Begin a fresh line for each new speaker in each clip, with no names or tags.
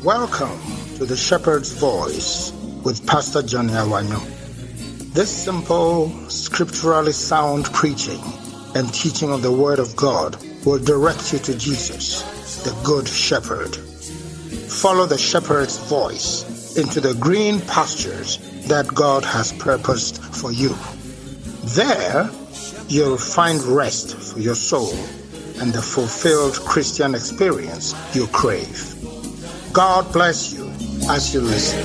Welcome to the Shepherd's Voice with Pastor Johnny Awanyo. This simple, scripturally sound preaching and teaching of the Word of God will direct you to Jesus, the Good Shepherd. Follow the Shepherd's voice into the green pastures that God has purposed for you. There, you'll find rest for your soul and the fulfilled Christian experience you crave. God bless you as you listen.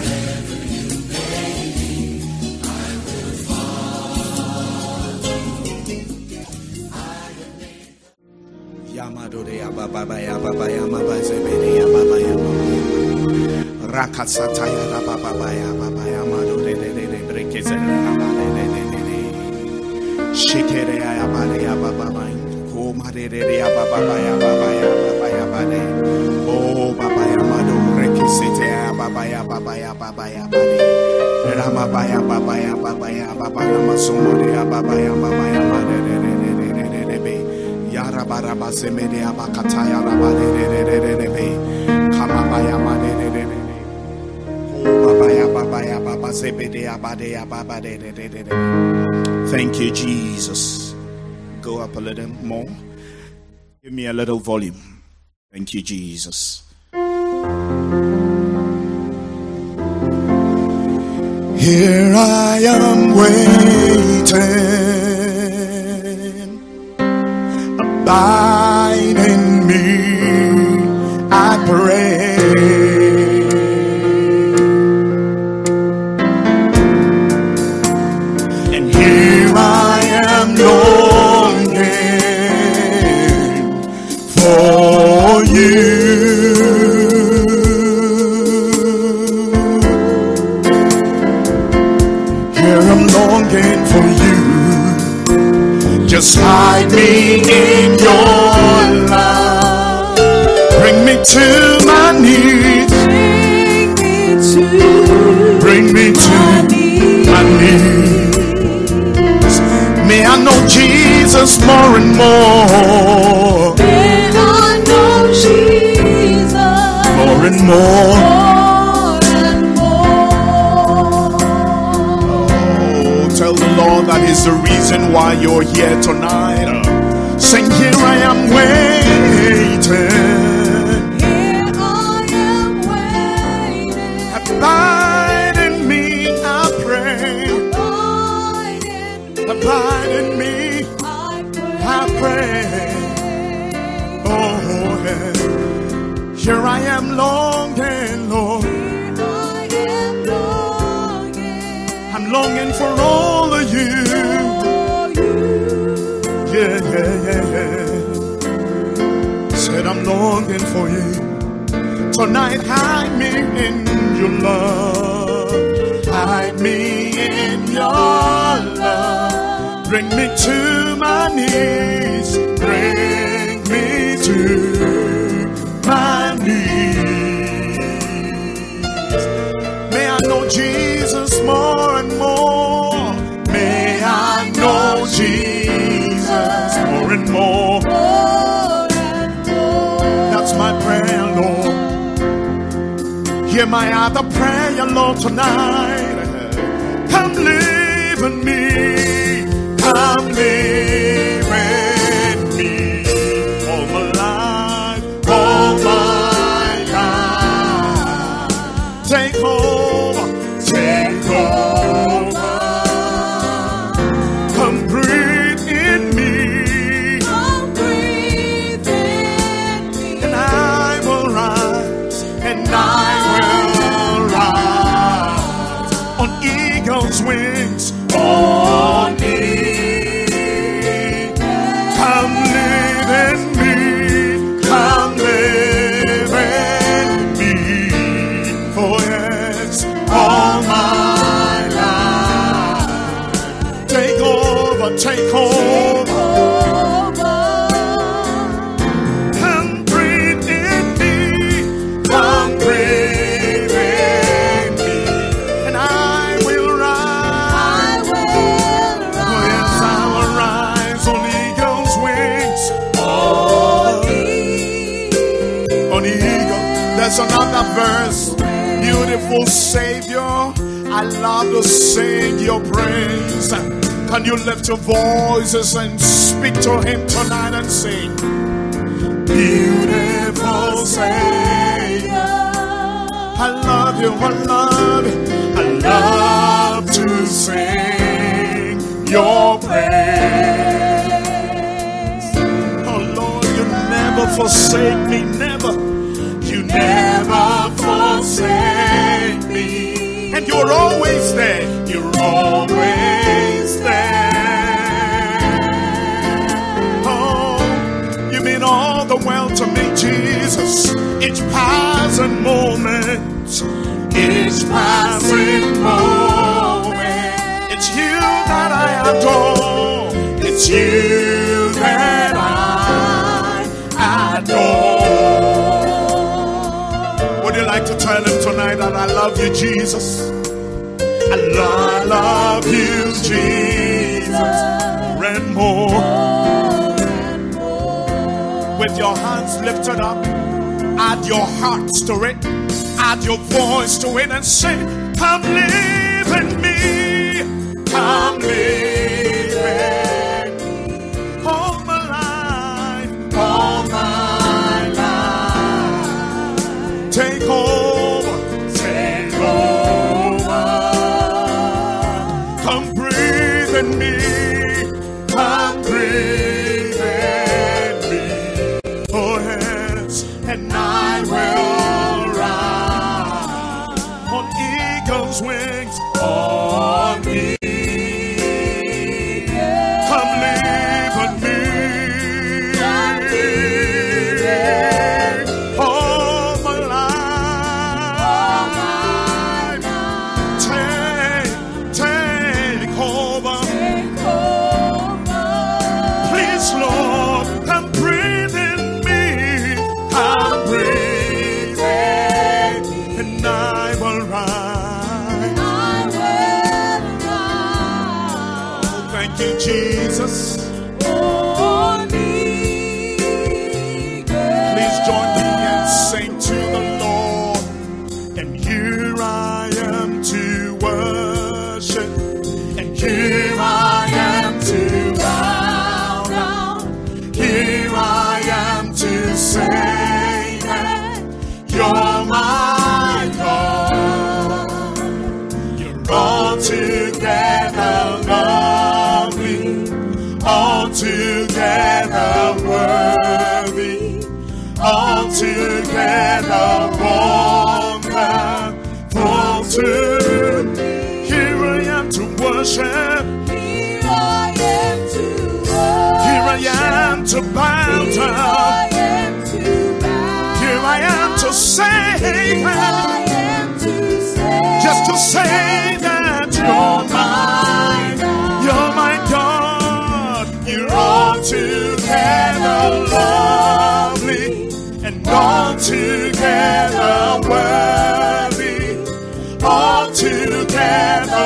Oh, Baba Yamado, Rekisite, Baba Baba Baba Ramabaya Baba Baba Baba Masumode, Baba Yamama Yarabaraba Semede, Abakataya Rabade, Kamabaya Made, Baba Baba Sebede, Abade, Baba. Thank you, Jesus. Go up a little more. Give me a little volume. Thank you, Jesus. Here I am waiting. Abide in me, I pray. And here I am longing for you. Here I'm longing for you. Just hide me in your love. Bring me to my knees. Bring me to my knees. May I know Jesus more and more.
May I know Jesus
more and more. Tell the Lord that is the reason why you're here tonight. Sing, here I am waiting.
Here I am waiting.
Abide in me, I pray. Abide in me, I pray. Oh, yeah. Here I am longing, Lord. I'm longing for all of you. Yeah. Said I'm longing for you. Tonight, hide me in your love. Hide me in your love. Bring me to my knees. Bring me to my knees. May I know Jesus more and more. May I know Jesus more and more. That's my prayer, Lord. Hear my other prayer, Lord, tonight. Come live in me. Come live in me. All my life, all my life. Take over, take over. Come breathe in me.
Come breathe in me.
And I will rise, and I will rise on eagle's wings. On eagle's. Come live in me. Come live in me. For yes, all my life. Take over, take over. Come breathe in me. Come breathe in me. And I will rise. Oh yes, I will rise on eagle's wings. On eagle. There's another verse. Beautiful Savior, I love to sing your praise. Can you lift your voices and speak to him tonight and sing? Beautiful Savior, I love you, I love you. I love to sing your praise. Oh Lord, you never forsake me, never. You never forsake me. And you're always there. You're always there. Oh, you mean all the world to me, Jesus. Each passing moment, each passing moment. It's you that I adore. It's you that I adore. Would you like to tell him tonight that I love you, Jesus? I love you, Jesus. And more. With your hands lifted up, add your hearts to it, add your voice to it, and say, come live in me. Come live in me. All my life, all my life. Take over, take over. Come breathe in me, come breathe in me. Oh yes, and I will rise on eagle's wings, on me. Come live in me. All my life. Take over. Please, Lord, come breathe in me. Come breathe in, and I will rise. Thank you, Jesus. Please join me and sing to the Lord. And here I am to worship, and here I am to bow down. Here I am to say that you're my God. You're altogether lovely, altogether worthy, altogether wonderful to me. Here I am to worship, here I am to bow down, here I am to say that, just to say that you're my God. You're altogether lovely and altogether worthy, altogether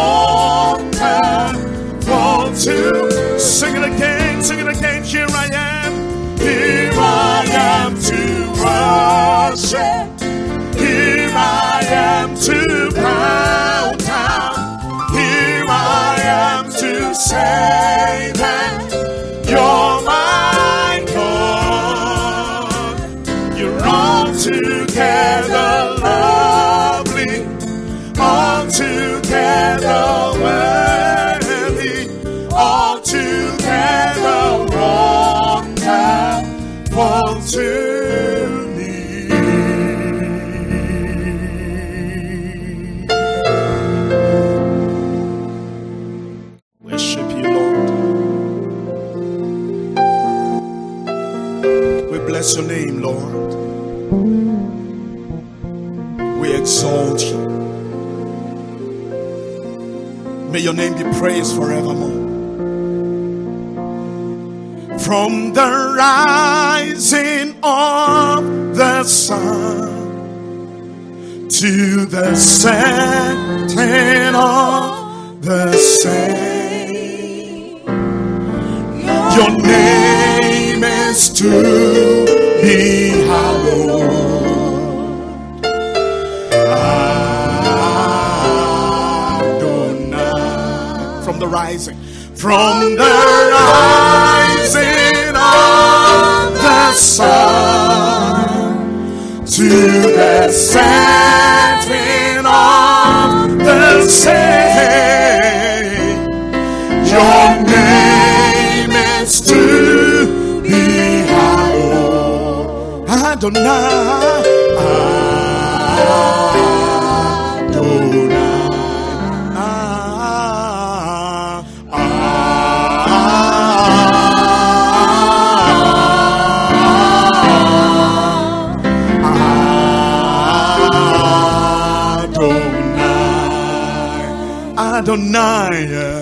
wonderful to. Sing it again, sing it again. Here I am to worship. Here I am to bow down. Here I am to say that you're my God. You're altogether lovely, altogether worthy, altogether wonderful to me. Worship you, Lord. We bless your name, Lord. We exalt you. May your name be praised forevermore. From the rising of the sun to the setting of the same, your name is to be hallowed. from the rising of the sun to the setting of the same. Your name is to be hallowed. Adonai. Adonai.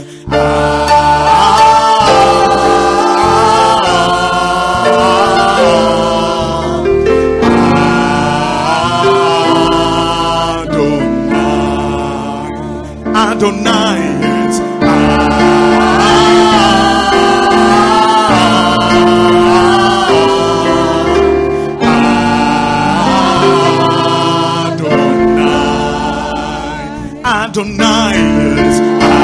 Adonai is Adonai is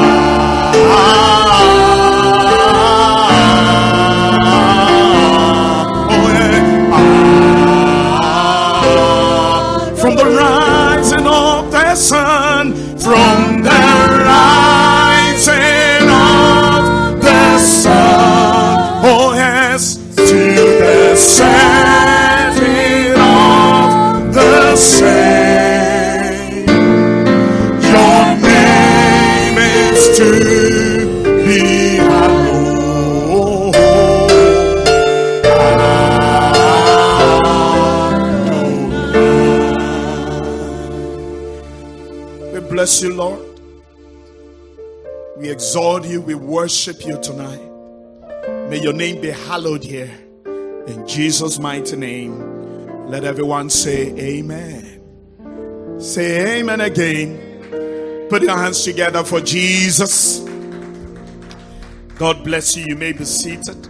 from the rising of the sun, from the rising of the sun, oh yes, to the setting of the same. Your name is to be hallowed. We bless you, Lord. We exalt you, we worship you tonight. May your name be hallowed here. In Jesus' mighty name, let everyone say amen. Say amen again. Put your hands together for Jesus. God bless you. You may be seated.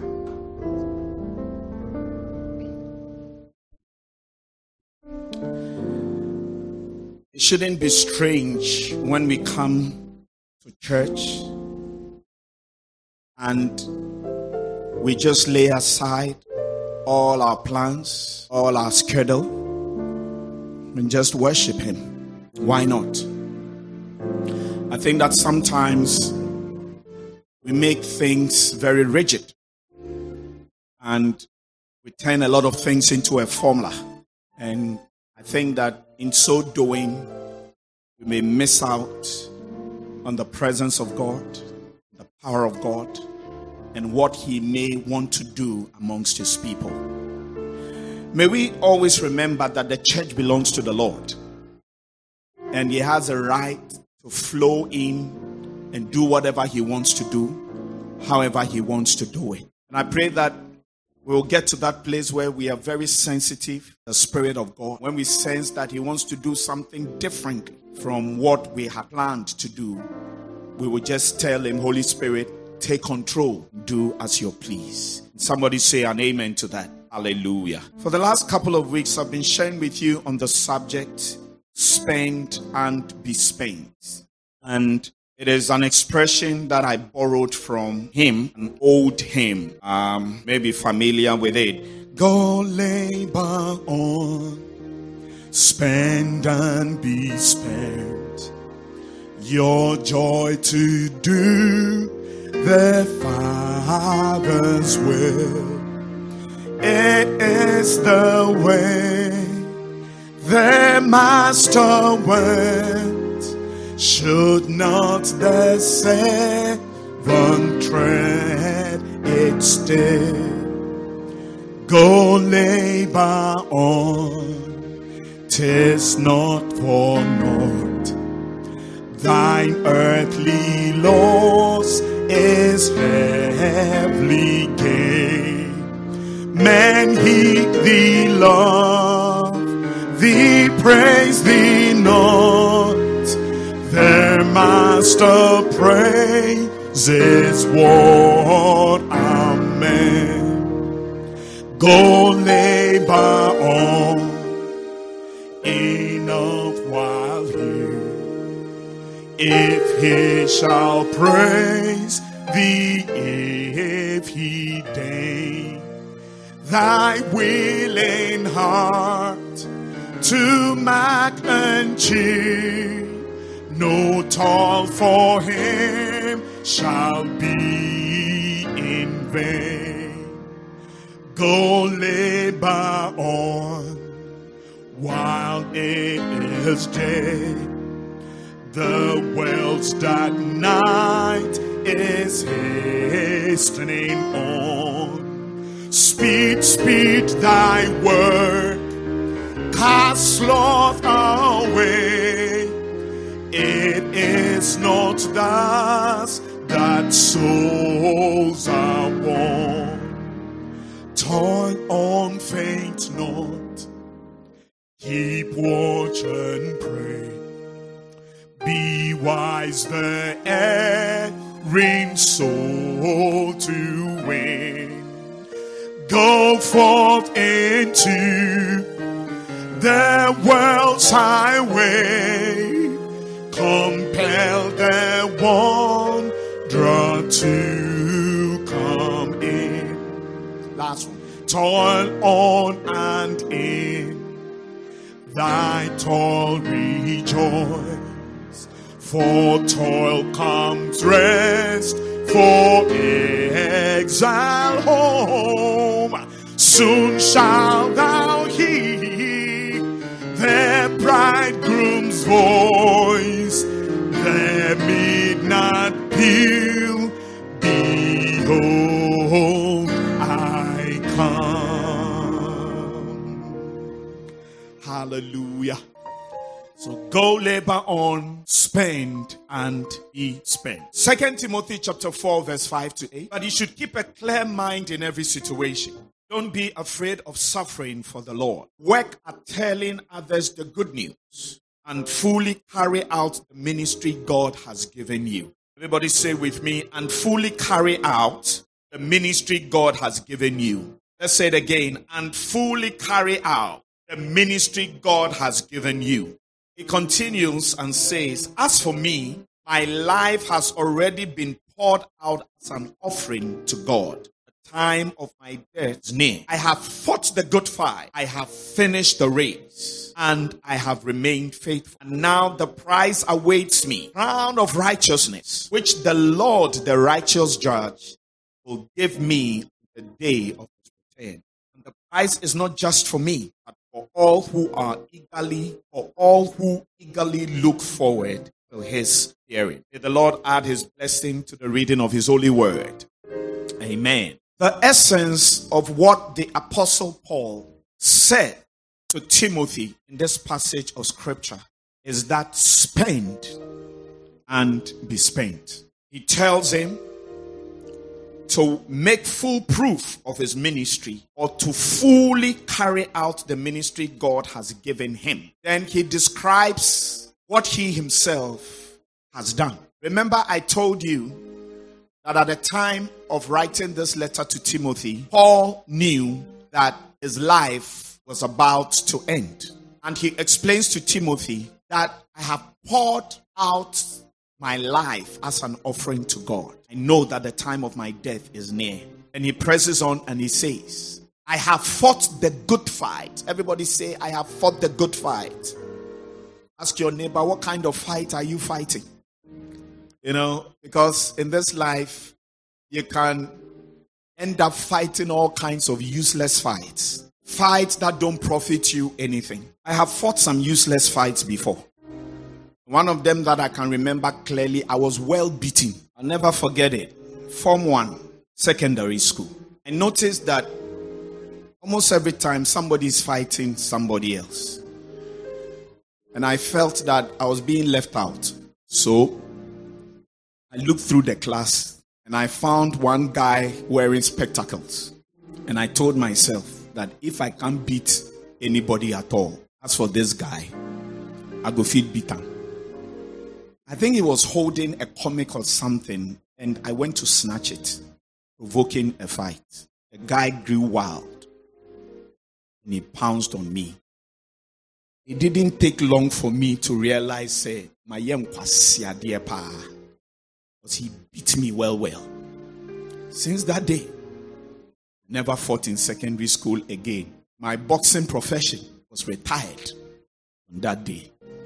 It shouldn't be strange when we come to church and we just lay aside all our plans, all our schedule, and just worship him. Why not? I think that sometimes we make things very rigid and we turn a lot of things into a formula, and I think that in so doing we may miss out on the presence of God, the power of God, and what he may want to do amongst his people. May we always remember that the church belongs to the Lord, and he has a right to flow in and do whatever he wants to do, however he wants to do it. And I pray that we'll get to that place where we are very sensitive to the Spirit of God. When we sense that he wants to do something different from what we had planned to do, we will just tell him, Holy Spirit, take control, do as you please. Somebody say an amen to that. Hallelujah. For the last couple of weeks, I've been sharing with you on the subject, spend and be spent. And it is an expression that I borrowed from him, an old hymn. Maybe familiar with it. Go labor on, spend and be spent. Your joy to do the Father's will. It is the way the Master went. Should not the servant tread its step? Go labor on, 'tis not for naught. Thine earthly loss is heavily gain. Men heed thee, love thee, praise thee not. Their Master praises what? Amen. Go labor on, enough while here if he shall praise thee, if he deign thy willing heart to mark and cheer, no toil for him shall be in vain. Go labor on while it is day. The world's dark night is hastening on. Speed, speed thy work, cast sloth away. It is not thus that souls are won. Toil on, faint not, keep watch and pray. Be wise the erring soul to win. Go forth into the world's highway. Compel the wanderer to come in. Last one. Toil on and in thy toil rejoice. For toil comes rest, for exile home. Soon shalt thou hear the bridegroom's voice, the midnight peal. Behold, I come. Hallelujah. So go labor on, spend, and be spent. 2 Timothy chapter 4, verse 5 to 8. But you should keep a clear mind in every situation. Don't be afraid of suffering for the Lord. Work at telling others the good news and fully carry out the ministry God has given you. Everybody say with me, and fully carry out the ministry God has given you. Let's say it again, and fully carry out the ministry God has given you. He continues and says, as for me, my life has already been poured out as an offering to God. The time of my death is near. I have fought the good fight. I have finished the race, and I have remained faithful. And now the prize awaits me, crown of righteousness, which the Lord, the righteous judge, will give me the day of his return. And the prize is not just for me, but for all who eagerly look forward to his hearing. May the Lord add his blessing to the reading of his holy word. Amen. The essence of what the Apostle Paul said to Timothy in this passage of scripture is that spend and be spent. He tells him to make full proof of his ministry, or to fully carry out the ministry God has given him. Then he describes what he himself has done. Remember, I told you that at the time of writing this letter to Timothy, Paul knew that his life was about to end. And he explains to Timothy that I have poured out my life as an offering to God. I know that the time of my death is near. And he presses on and he says, I have fought the good fight. Everybody say, I have fought the good fight. Ask your neighbor, what kind of fight are you fighting? You know, because in this life, you can end up fighting all kinds of useless fights. Fights that don't profit you anything. I have fought some useless fights before. One of them that I can remember clearly, I was well beaten. I'll never forget it. Form 1, secondary school. I noticed that almost every time somebody is fighting somebody else. And I felt that I was being left out. So I looked through the class and I found one guy wearing spectacles. And I told myself that if I can't beat anybody at all, as for this guy, I go feel beaten. I think he was holding a comic or something, and I went to snatch it, provoking a fight. The guy grew wild, and he pounced on me. It didn't take long for me to realize my young dear pa, because he beat me well. Since that day, never fought in secondary school again. My boxing profession was retired on that day.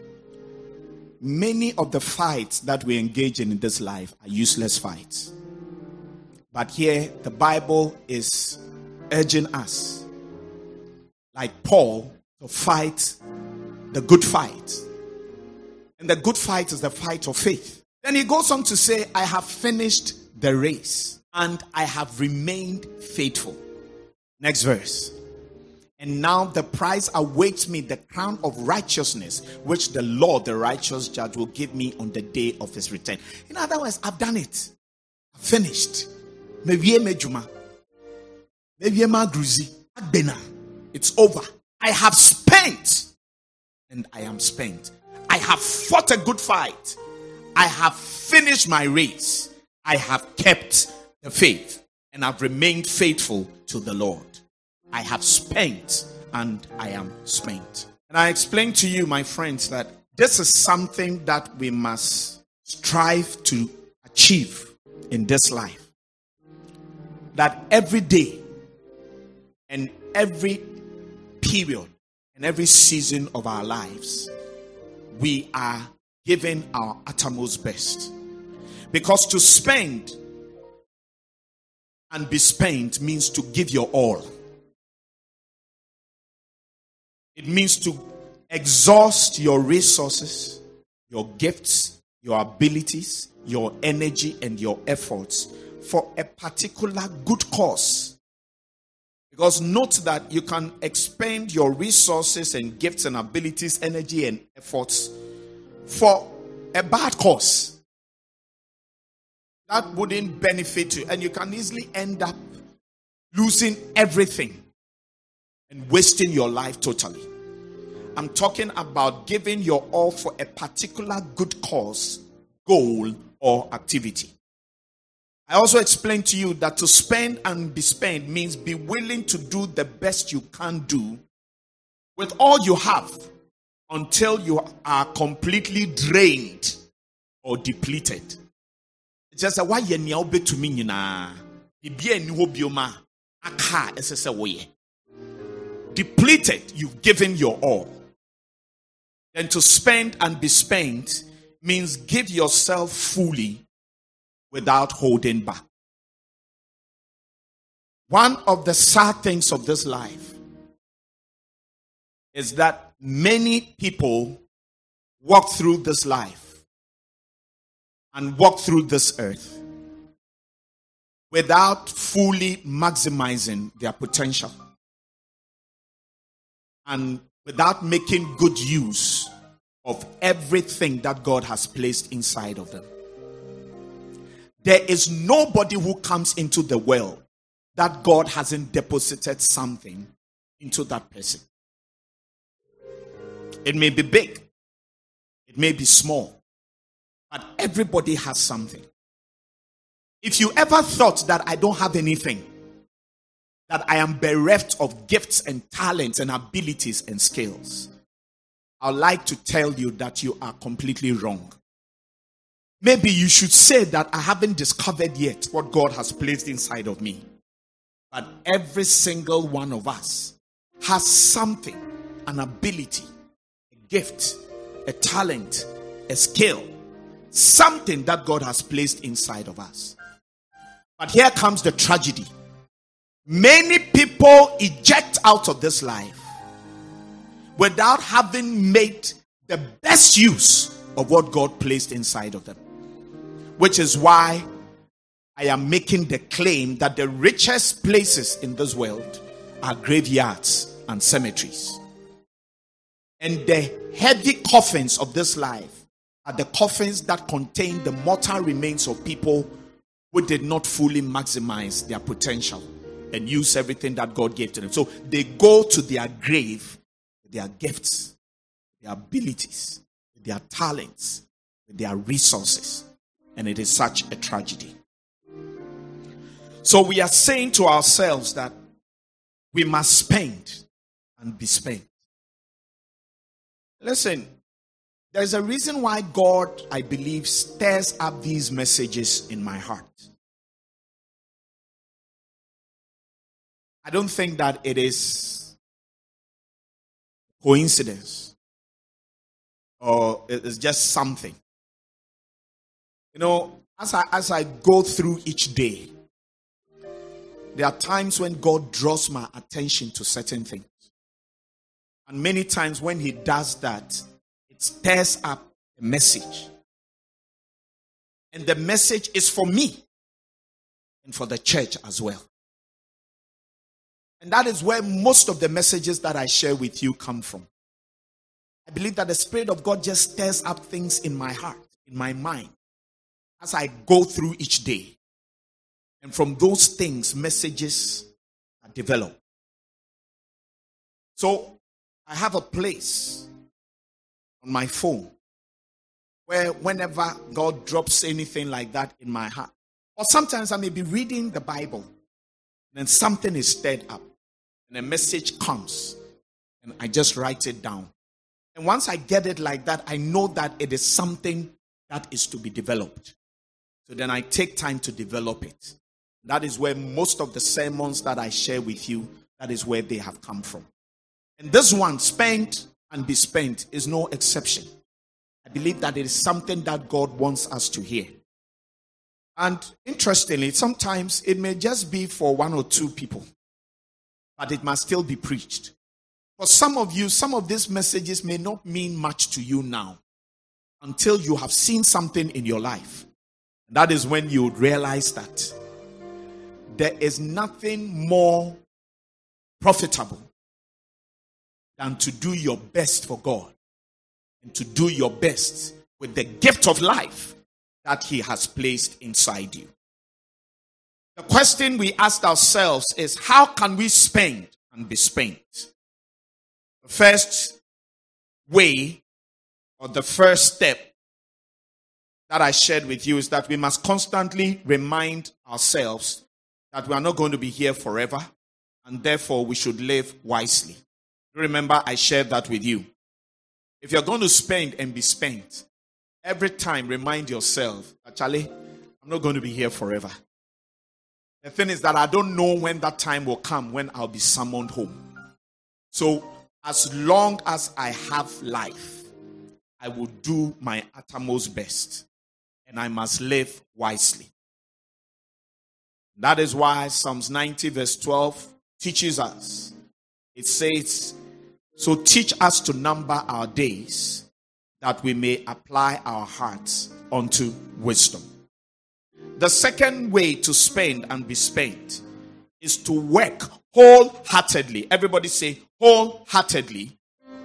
Many of the fights that we engage in this life are useless fights. But here, the Bible is urging us, like Paul, to fight the good fight. And the good fight is the fight of faith. Then he goes on to say, I have finished the race and I have remained faithful. Next verse. And now the prize awaits me, the crown of righteousness, which the Lord, the righteous judge, will give me on the day of his return. In other words, I've done it. I've finished. It's over. I have spent, and I am spent. I have fought a good fight. I have finished my race. I have kept the faith, and I've remained faithful to the Lord. I have spent, and I am spent. And I explained to you, my friends, that this is something that we must strive to achieve in this life. That every day and every period and every season of our lives, we are giving our uttermost best. Because to spend and be spent means to give your all. It means to exhaust your resources, your gifts, your abilities, your energy, and your efforts for a particular good cause. Because note that you can expend your resources and gifts and abilities, energy and efforts for a bad cause that wouldn't benefit you, and you can easily end up losing everything and wasting your life totally. I'm talking about giving your all for a particular good cause, goal, or activity. I also explained to you that to spend and be spent means be willing to do the best you can do with all you have until you are completely drained or depleted. It's just why you need to me na depleted, you've given your all. Then to spend and be spent means give yourself fully without holding back. One of the sad things of this life is that many people walk through this life and walk through this earth without fully maximizing their potential and without making good use of everything that God has placed inside of them. There is nobody who comes into the world that God hasn't deposited something into that person. It may be big, it may be small, but everybody has something. If you ever thought that I don't have anything, that I am bereft of gifts and talents and abilities and skills, I'd like to tell you that you are completely wrong. Maybe you should say that I haven't discovered yet what God has placed inside of me. But every single one of us has something, an ability, a gift, a talent, a skill, something that God has placed inside of us. But here comes the tragedy. Many people eject out of this life without having made the best use of what God placed inside of them. Which is why I am making the claim that the richest places in this world are graveyards and cemeteries. And the heavy coffins of this life are the coffins that contain the mortal remains of people who did not fully maximize their potential and use everything that God gave to them. So they go to their grave with their gifts, their abilities, with their talents, with their resources. And it is such a tragedy. So we are saying to ourselves that we must spend and be spent. Listen, There's a reason why God, I believe, stirs up these messages in my heart. I don't think that it is coincidence or it is just something. You know, as I go through each day, there are times when God draws my attention to certain things. And many times when he does that, it stirs up a message. And the message is for me and for the church as well. And that is where most of the messages that I share with you come from. I believe that the Spirit of God just stirs up things in my heart, in my mind, as I go through each day. And from those things, messages are developed. So I have a place on my phone where whenever God drops anything like that in my heart, or sometimes I may be reading the Bible, and then something is stirred up, and a message comes, and I just write it down. And once I get it like that, I know that it is something that is to be developed. So then I take time to develop it. That is where most of the sermons that I share with you, that is where they have come from. And this one, spent and be spent, is no exception. I believe that it is something that God wants us to hear. And interestingly, sometimes it may just be for one or two people, but it must still be preached. For some of you, some of these messages may not mean much to you now until you have seen something in your life. That is when you would realize that there is nothing more profitable than to do your best for God and to do your best with the gift of life that he has placed inside you. The question we asked ourselves is, how can we spend and be spent? The first way, or the first step that I shared with you, is that we must constantly remind ourselves that we are not going to be here forever, and therefore we should live wisely. Remember, I shared that with you. If you're going to spend and be spent, every time remind yourself, actually, I'm not going to be here forever. The thing is that I don't know when that time will come when I'll be summoned home. So as long as I have life, I will do my uttermost best, and I must live wisely. That is why Psalms 90 verse 12 teaches us. It says, so teach us to number our days, that we may apply our hearts unto wisdom. The second way to spend and be spent is to work wholeheartedly. Everybody say wholeheartedly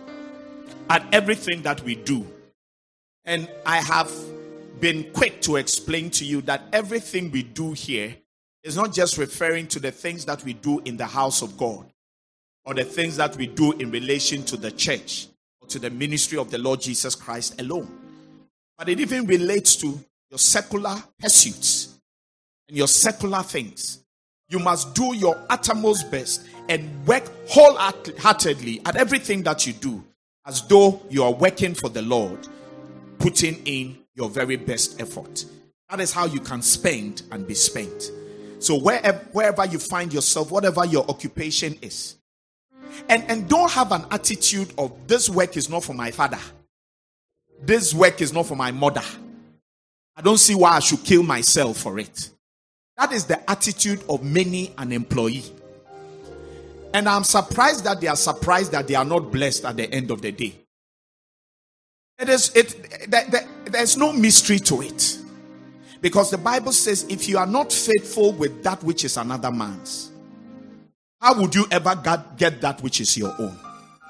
at everything that we do. And I have been quick to explain to you that everything we do here is not just referring to the things that we do in the house of God, or the things that we do in relation to the church or to the ministry of the Lord Jesus Christ alone. But it even relates to your secular pursuits and your secular things. You must do your uttermost best and work wholeheartedly at everything that you do, as though you are working for the Lord, putting in your very best effort. That is how you can spend and be spent. So wherever you find yourself, whatever your occupation is, and don't have an attitude of, this work is not for my father, this work is not for my mother, I don't see why I should kill myself for it. That is the attitude of many an employee. And I'm surprised that they are surprised that they are not blessed at the end of the day. There's no mystery to it. Because the Bible says, if you are not faithful with that which is another man's, how would you ever get that which is your own?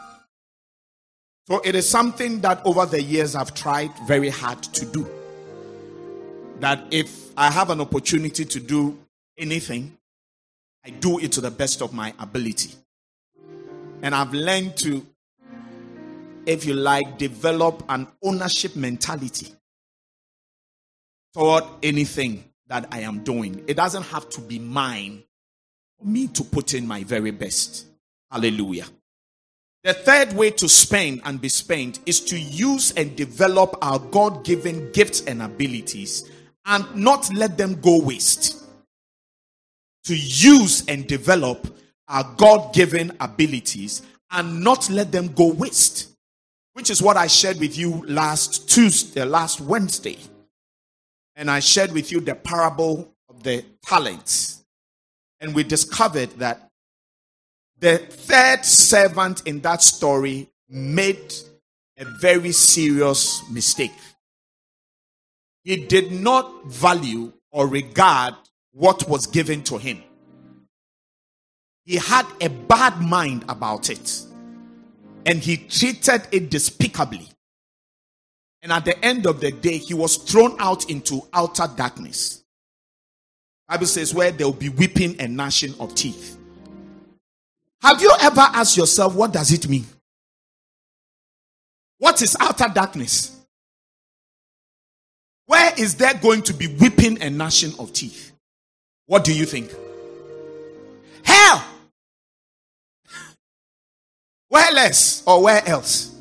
So it is something that over the years I've tried very hard to do. That if I have an opportunity to do anything, I do it to the best of my ability. And I've learned to, if you like, develop an ownership mentality toward anything that I am doing. It doesn't have to be mine for me to put in my very best. Hallelujah. The third way to spend and be spent is to use and develop our God-given gifts and abilities and not let them go waste. To use and develop our God-given abilities and not let them go waste. Which is what I shared with you last Wednesday. And I shared with you the parable of the talents. And we discovered that the third servant in that story made a very serious mistake. He did not value or regard what was given to him. He had a bad mind about it. And he treated it despicably. And at the end of the day, he was thrown out into outer darkness. The Bible says where there will be weeping and gnashing of teeth. Have you ever asked yourself, what does it mean? What is outer darkness? Where is there going to be weeping and gnashing of teeth? What do you think? Hell! Where less or where else?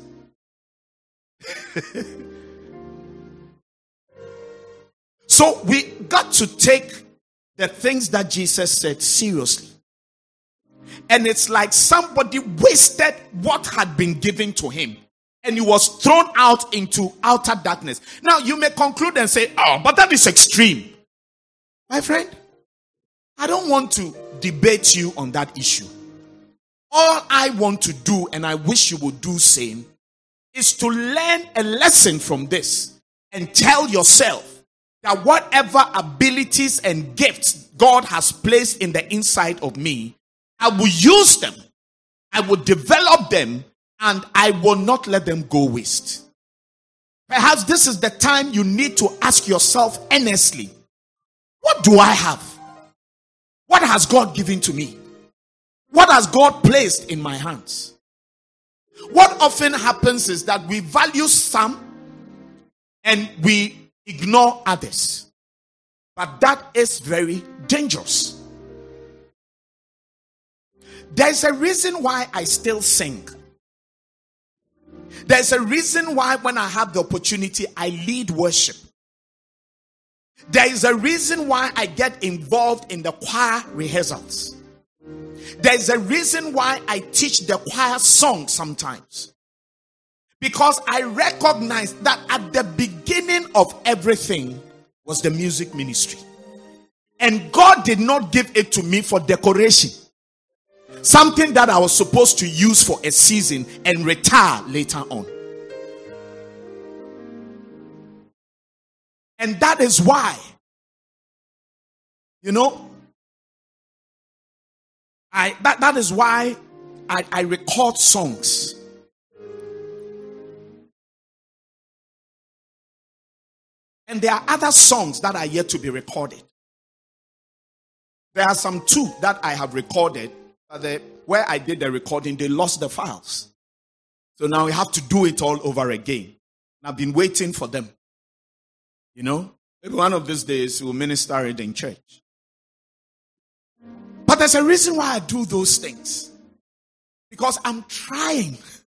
So we got to take the things that Jesus said seriously. And it's like somebody wasted what had been given to him. And he was thrown out into outer darkness. Now you may conclude and say, oh, but that is extreme. My friend, I don't want to debate you on that issue. All I want to do, and I wish you would do same, is to learn a lesson from this and tell yourself that whatever abilities and gifts God has placed in the inside of me, I will use them, I will develop them, and I will not let them go waste. Perhaps this is the time you need to ask yourself earnestly, what do I have? What has God given to me? What has God placed in my hands? What often happens is that we value some and we ignore others. But that is very dangerous. There's a reason why I still sing. There's a reason why when I have the opportunity, I lead worship. There is a reason why I get involved in the choir rehearsals. There's a reason why I teach the choir song sometimes. Because I recognize that at the beginning of everything was the music ministry. And God did not give it to me for decoration. Something that I was supposed to use for a season and retire later on. And that is why, that is why I record songs. And there are other songs that are yet to be recorded. There are some two that I have recorded. Where I did the recording, they lost the files. So now we have to do it all over again. And I've been waiting for them. Maybe one of these days we'll minister it in church. But there's a reason why I do those things. Because I'm trying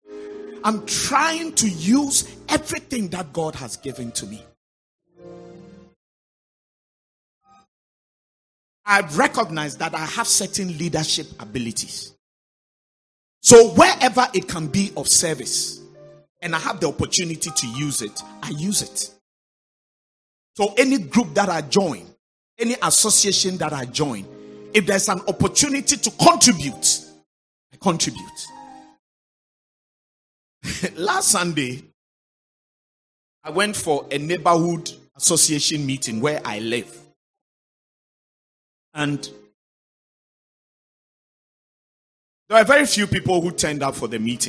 to use everything that God has given to me. I've recognized that I have certain leadership abilities. So wherever it can be of service, and I have the opportunity to use it, I use it. So any group that I join, any association that I join, if there's an opportunity to contribute, I contribute. Last Sunday, I went for a neighborhood association meeting where I live. And there were very few people who turned up for the meeting.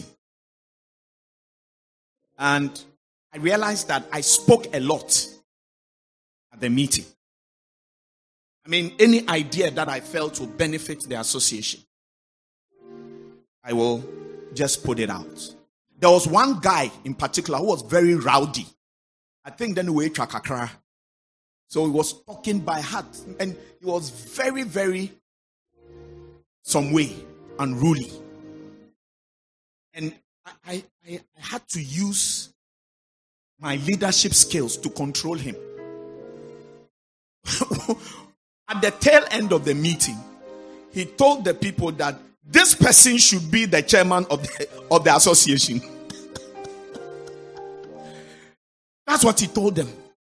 And I realized that I spoke a lot at the meeting. I mean, any idea that I felt would benefit the association, I will just put it out. There was one guy in particular who was very rowdy. I think then we Chakakra. So he was talking by heart. And he was very, very some way unruly. And I had to use my leadership skills to control him. At the tail end of the meeting, he told the people that this person should be the chairman of the association. That's what he told them.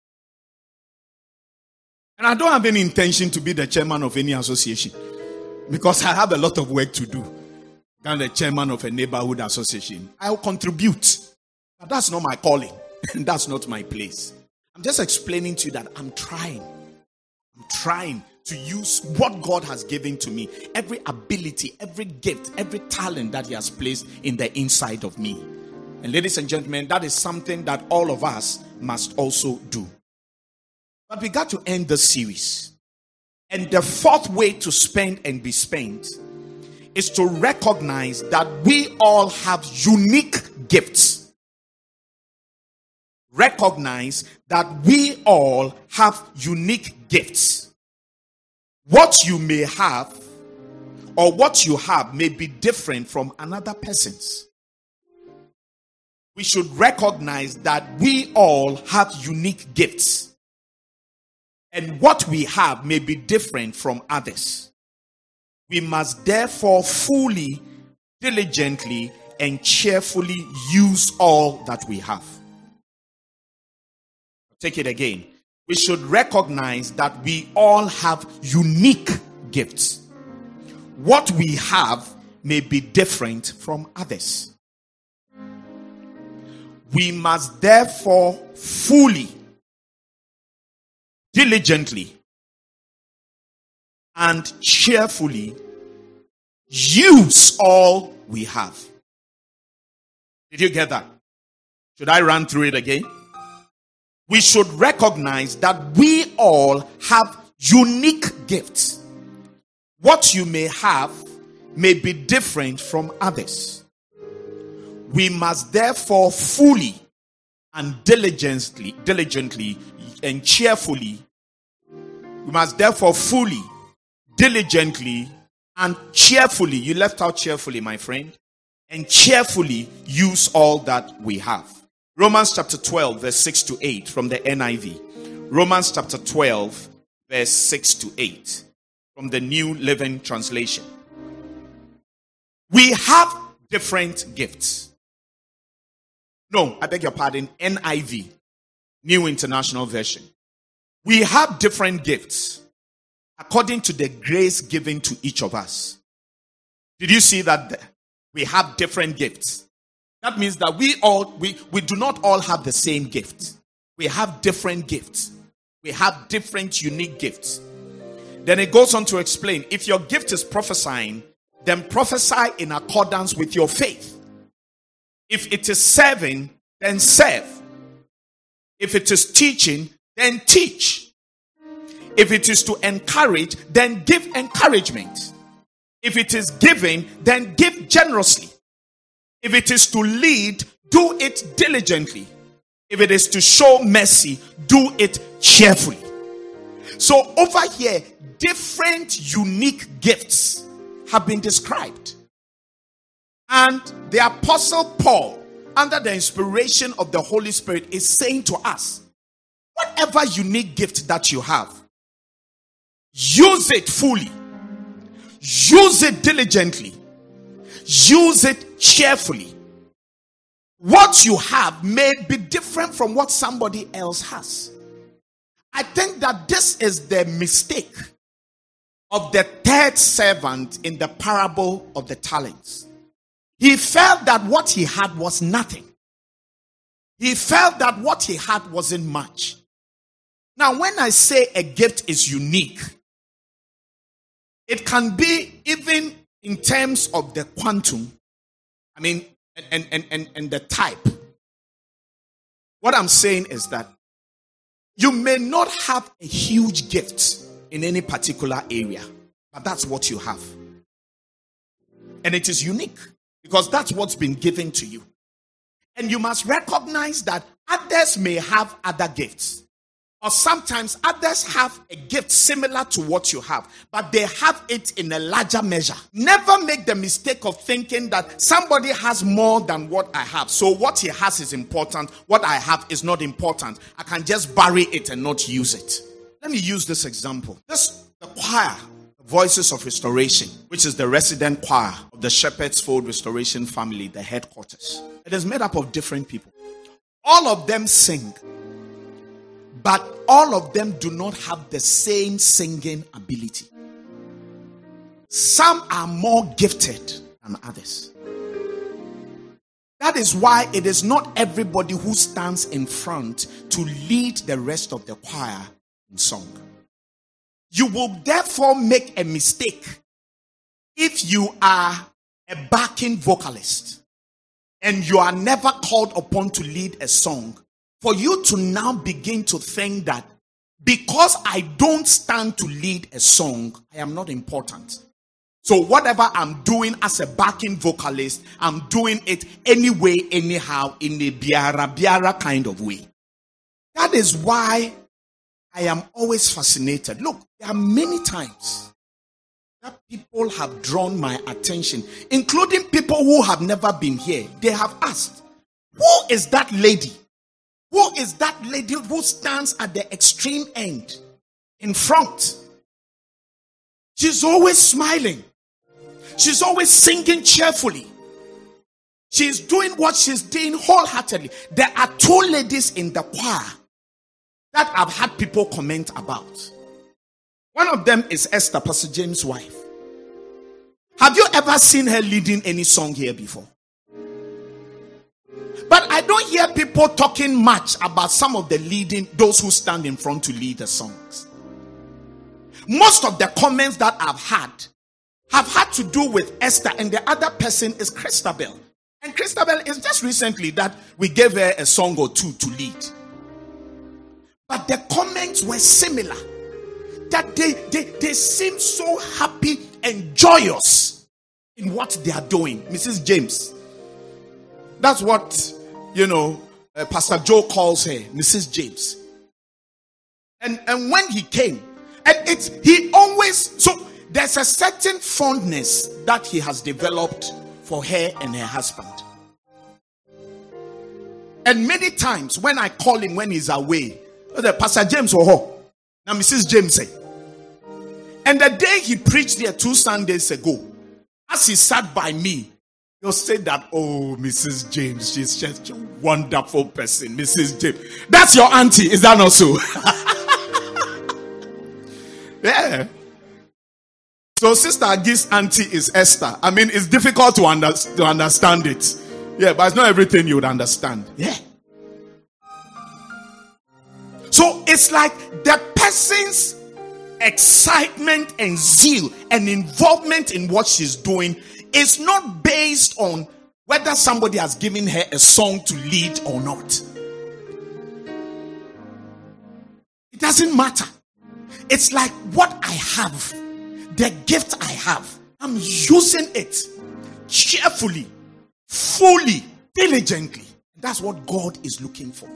And I don't have any intention to be the chairman of any association, because I have a lot of work to do. I'm the chairman of a neighborhood association. I'll contribute. But that's not my calling. And that's not my place. I'm just explaining to you that I'm trying to use what God has given to me. Every ability, every gift, every talent that he has placed in the inside of me. And ladies and gentlemen, that is something that all of us must also do. But we got to end the series. And the fourth way to spend and be spent is to recognize that we all have unique gifts. Recognize that we all have unique gifts. What you may have or what you have may be different from another person's. We should recognize that we all have unique gifts. And what we have may be different from others. We must therefore fully, diligently, and cheerfully use all that we have. Take it again. We should recognize that we all have unique gifts. What we have may be different from others. We must therefore fully, diligently, and cheerfully use all we have. Did you get that? Should I run through it again? We should recognize that we all have unique gifts. What you may have may be different from others. We must therefore fully and diligently and cheerfully, we must therefore fully, diligently, and cheerfully, you left out cheerfully, my friend, and cheerfully use all that we have. Romans chapter 12, verse 6 to 8 from the NIV. Romans chapter 12, verse 6 to 8 from the New Living Translation. We have different gifts. No, I beg your pardon, NIV, New International Version. We have different gifts according to the grace given to each of us. Did you see that? We have different gifts. That means that we do not all have the same gift. We have different gifts. We have different unique gifts. Then it goes on to explain, if your gift is prophesying, then prophesy in accordance with your faith. If it is serving, then serve. If it is teaching, then teach. If it is to encourage, then give encouragement. If it is giving, then give generously. If it is to lead, do it diligently. If it is to show mercy, do it cheerfully. So over here, different unique gifts have been described. And the Apostle Paul, under the inspiration of the Holy Spirit, is saying to us, whatever unique gift that you have, use it fully. Use it diligently. Use it cheerfully. What you have may be different from what somebody else has. I think that this is the mistake of the third servant in the parable of the talents. He felt that what he had was nothing. He felt that what he had wasn't much. Now, when I say a gift is unique, it can be even in terms of the quantum, and the type. What I'm saying is that you may not have a huge gift in any particular area, but that's what you have. And it is unique because that's what's been given to you. And you must recognize that others may have other gifts. Or sometimes others have a gift similar to what you have, but they have it in a larger measure. Never make the mistake of thinking that somebody has more than what I have. So what he has is important. What I have is not important. I can just bury it and not use it. Let me use this example. The choir, Voices of Restoration, which is the resident choir of the Shepherd's Fold Restoration family, the headquarters. It is made up of different people. All of them sing. But all of them do not have the same singing ability. Some are more gifted than others. That is why it is not everybody who stands in front to lead the rest of the choir in song. You will therefore make a mistake if you are a backing vocalist and you are never called upon to lead a song, for you to now begin to think that because I don't stand to lead a song, I am not important. So whatever I'm doing as a backing vocalist, I'm doing it anyway, anyhow, in a biara kind of way. That is why I am always fascinated. Look, there are many times that people have drawn my attention, including people who have never been here. They have asked, who is that lady? Who is that lady who stands at the extreme end in front? She's always smiling. She's always singing cheerfully. She's doing what she's doing wholeheartedly. There are two ladies in the choir that I've had people comment about. One of them is Esther, Pastor James' wife. Have you ever seen her leading any song here before? But I don't hear people talking much about some of the those who stand in front to lead the songs. Most of the comments that I've had to do with Esther, and the other person is Christabel. And Christabel is just recently that we gave her a song or two to lead. But the comments were similar. That they seem so happy and joyous in what they are doing. Mrs. James. That's what, Pastor Joe calls her, Mrs. James. And when he came, and there's a certain fondness that he has developed for her and her husband. And many times when I call him when he's away, Pastor James now Mrs. James say. And the day he preached there 2 Sundays ago, as he sat by me, he'll say that, oh, Mrs. James, she's just a wonderful person, Mrs. James. That's your auntie, is that not so? Yeah. So Sister Agi's auntie is Esther. I mean, it's difficult to understand it. Yeah, but it's not everything you would understand. Yeah. So it's like the person's excitement and zeal and involvement in what she's doing is not based on whether somebody has given her a song to lead or not. It doesn't matter. It's like what I have, the gift I have, I'm using it cheerfully, fully, diligently. That's what God is looking for.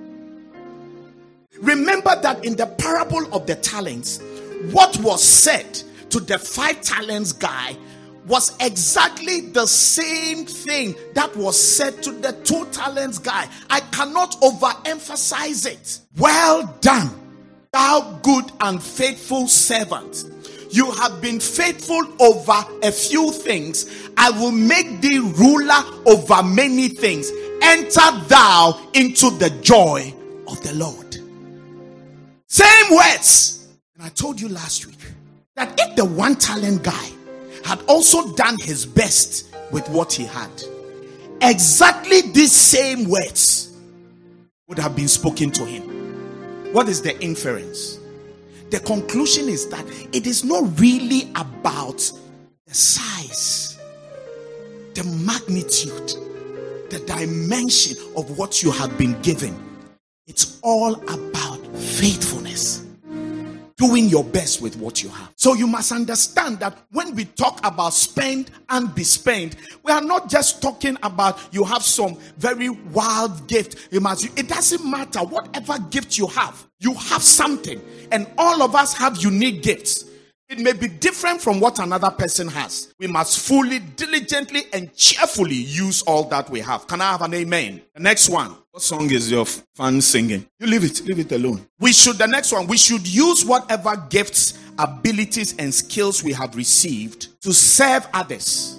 Remember that in the parable of the talents, what was said to the 5 talents guy was exactly the same thing that was said to the 2 talents guy. I cannot overemphasize it. Well done, thou good and faithful servant. You have been faithful over a few things. I will make thee ruler over many things. Enter thou into the joy of the Lord. Same words. And I told you last week that if the 1 talent guy had also done his best with what he had, exactly these same words would have been spoken to him. What is the inference? The conclusion is that it is not really about the size, the magnitude, the dimension of what you have been given. It's all about faithfulness doing your best with what you have. So you must understand that when we talk about spend and be spent, we are not just talking about you have some very wild gift. It doesn't matter whatever gift you have something, and all of us have unique gifts. It may be different from what another person has. We must fully, diligently, and cheerfully use all that we have. Can I have an amen? The next one. What song is your fan singing? You leave it alone. The next one. We should use whatever gifts, abilities, and skills we have received to serve others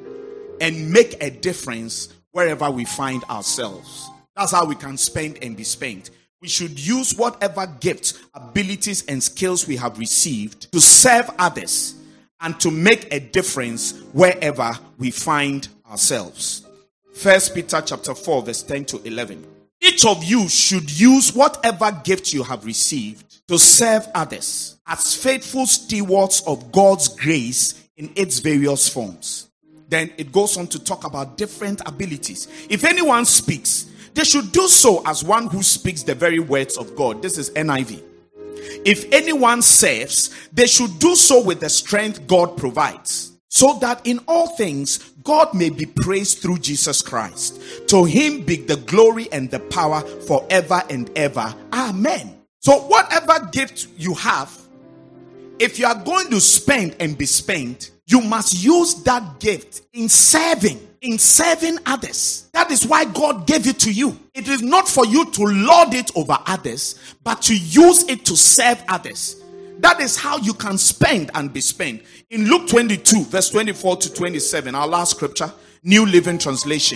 and make a difference wherever we find ourselves. That's how we can spend and be spent. We should use whatever gifts, abilities, and skills we have received to serve others and to make a difference wherever we find ourselves. 1 Peter chapter 4, verse 10 to 11. Each of you should use whatever gift you have received to serve others as faithful stewards of God's grace in its various forms. Then it goes on to talk about different abilities. If anyone speaks, they should do so as one who speaks the very words of God. This is NIV. If anyone serves, they should do so with the strength God provides, so that in all things God may be praised through Jesus Christ. To him be the glory and the power forever and ever. Amen. So whatever gift you have, if you are going to spend and be spent, you must use that gift in serving others. That is why God gave it to you. It is not for you to lord it over others, but to use it to serve others. That is how you can spend and be spent. In Luke 22, verse 24 to 27, our last scripture, New Living Translation.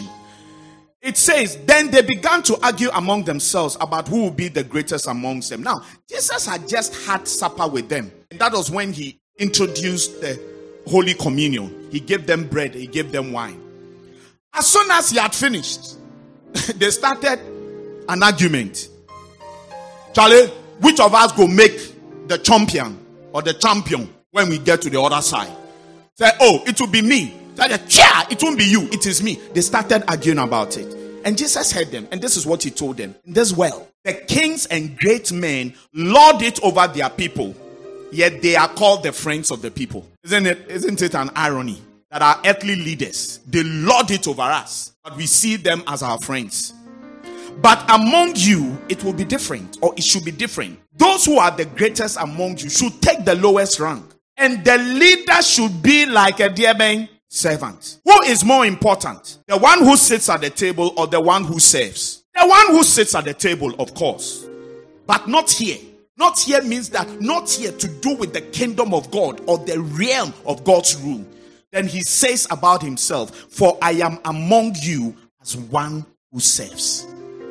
It says, then they began to argue among themselves about who will be the greatest amongst them. Now, Jesus had just had supper with them. And that was when he introduced the Holy Communion. He gave them bread, he gave them wine. As soon as he had finished, they started an argument. Charlie, which of us go make the champion or the champion when we get to the other side? Say, oh, it will be me. Say, it won't be you, it is me. They started arguing about it. And Jesus heard them, and this is what he told them. This well, the kings and great men lord it over their people, yet they are called the friends of the people. Isn't it an irony that our earthly leaders, they lord it over us, but we see them as our friends? But among you, it will be different, or it should be different. Those who are the greatest among you should take the lowest rank, and the leader should be like a dear man servant. Who is more important? The one who sits at the table or the one who serves? The one who sits at the table, of course. But not here. Not here means that not here to do with the kingdom of God or the realm of God's rule. Then he says about himself, for I am among you as one who serves.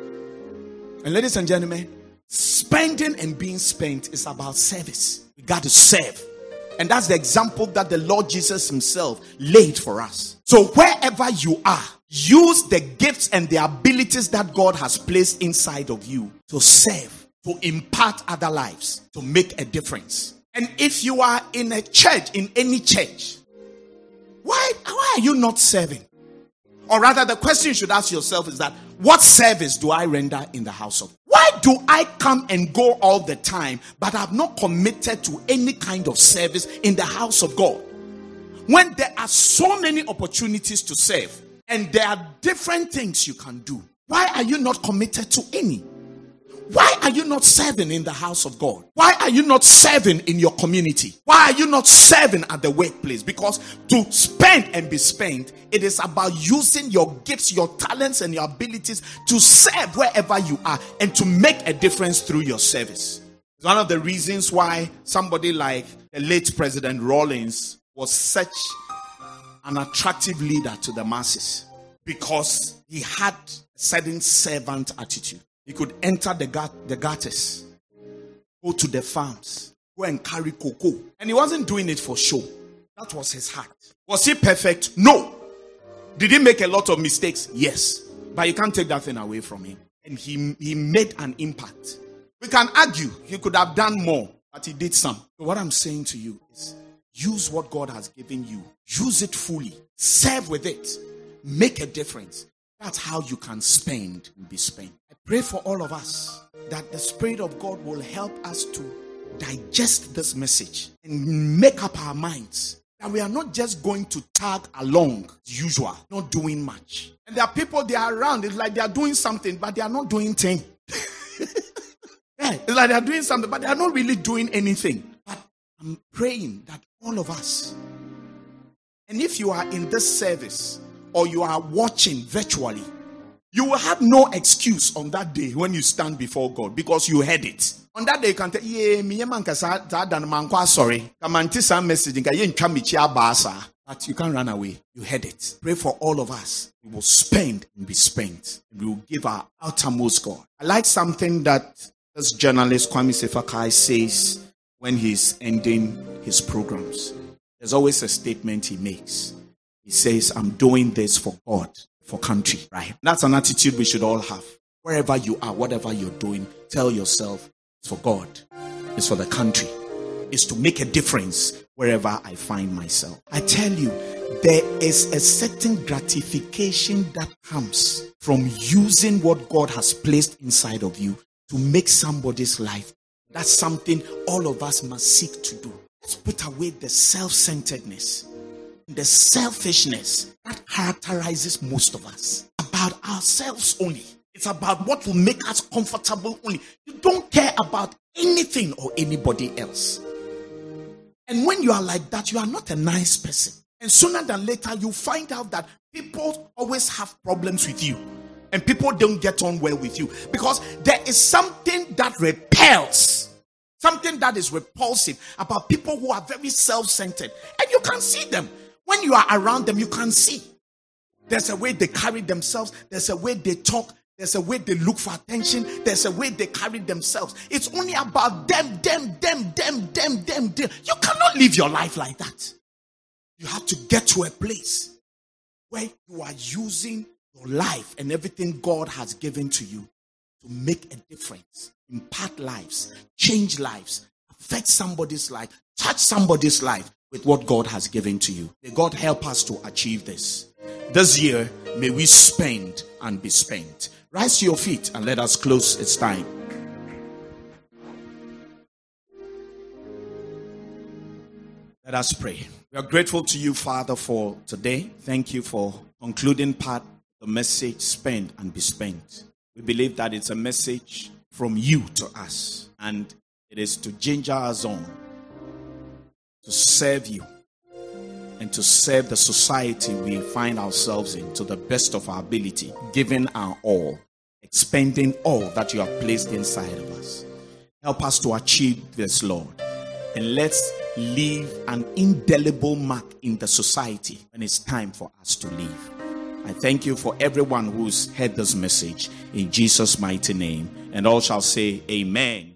And ladies and gentlemen, spending and being spent is about service. We got to serve. And that's the example that the Lord Jesus himself laid for us. So wherever you are, use the gifts and the abilities that God has placed inside of you to serve, to impart other lives, to make a difference. And if you are in a church, in any church, why are you not serving? Or rather, the question you should ask yourself is that, what service do I render in the house of God? Why do I come and go all the time, but I'm not committed to any kind of service in the house of God? When there are so many opportunities to serve, and there are different things you can do, why are you not committed to any? Why are you not serving in the house of God? Why are you not serving in your community? Why are you not serving at the workplace? Because to spend and be spent, it is about using your gifts, your talents, and your abilities to serve wherever you are and to make a difference through your service. It's one of the reasons why somebody like the late President Rawlings was such an attractive leader to the masses, because he had a certain servant attitude. He could enter the gutters, go to the farms, go and carry cocoa. And he wasn't doing it for show. That was his heart. Was he perfect? No. Did he make a lot of mistakes? Yes. But you can't take that thing away from him. And he made an impact. We can argue he could have done more, but he did some. So what I'm saying to you is, use what God has given you. Use it fully. Serve with it. Make a difference. That's how you can spend and be spent. I pray for all of us that the Spirit of God will help us to digest this message and make up our minds that we are not just going to tag along as usual, not doing much. And there are people, they are around, it's like they are doing something, but they are not doing thing. Yeah, it's like they are doing something, but they are not really doing anything. But I'm praying that all of us, and if you are in this service or you are watching virtually, you will have no excuse on that day when you stand before God because you heard it. On that day, you can tell, sorry. But you can't run away. You heard it. Pray for all of us. We will spend and be spent. And we will give our uttermost God. I like something that this journalist Kwame Sefakai says when he's ending his programs. There's always a statement he makes. He says, I'm doing this for God, for country, right? That's an attitude we should all have. Wherever you are, whatever you're doing, tell yourself, it's for God. It's for the country. It's to make a difference wherever I find myself. I tell you, there is a certain gratification that comes from using what God has placed inside of you to make somebody's life. That's something all of us must seek to do. Let's put away the self-centeredness, the selfishness that characterizes most of us. About ourselves only. It's about what will make us comfortable only. You don't care about anything or anybody else. And when you are like that, you are not a nice person. And sooner than later, you find out that people always have problems with you. And people don't get on well with you. Because there is something that repels. Something that is repulsive about people who are very self-centered. And you can see them. When you are around them, you can see. There's a way they carry themselves. There's a way they talk. There's a way they look for attention. There's a way they carry themselves. It's only about them. You cannot live your life like that. You have to get to a place where you are using your life and everything God has given to you to make a difference, impact lives, change lives, affect somebody's life, touch somebody's life with what God has given to you. May God help us to achieve this. This year, may we spend and be spent. Rise to your feet and let us close. It's time. Let us pray. We are grateful to you, Father, for today. Thank you for concluding part of the message, spend and be spent. We believe that it's a message from you to us, and it is to ginger us on to serve you and to serve the society we find ourselves in to the best of our ability, giving our all, expending all that you have placed inside of us. Help us to achieve this, Lord, and let's leave an indelible mark in the society when it's time for us to leave. I thank you for everyone who's heard this message in Jesus' mighty name, and all shall say amen.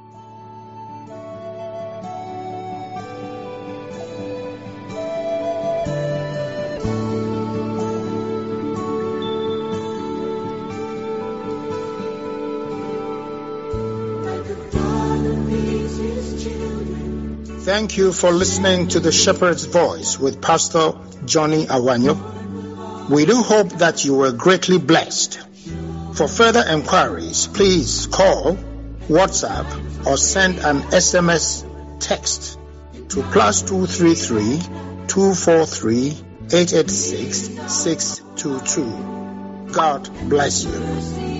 Thank you for listening to the Shepherd's Voice with Pastor Johnny Awanyo. We do hope that you were greatly blessed. For further enquiries, please call, WhatsApp, or send an SMS text to +233 243 886 622. God bless you.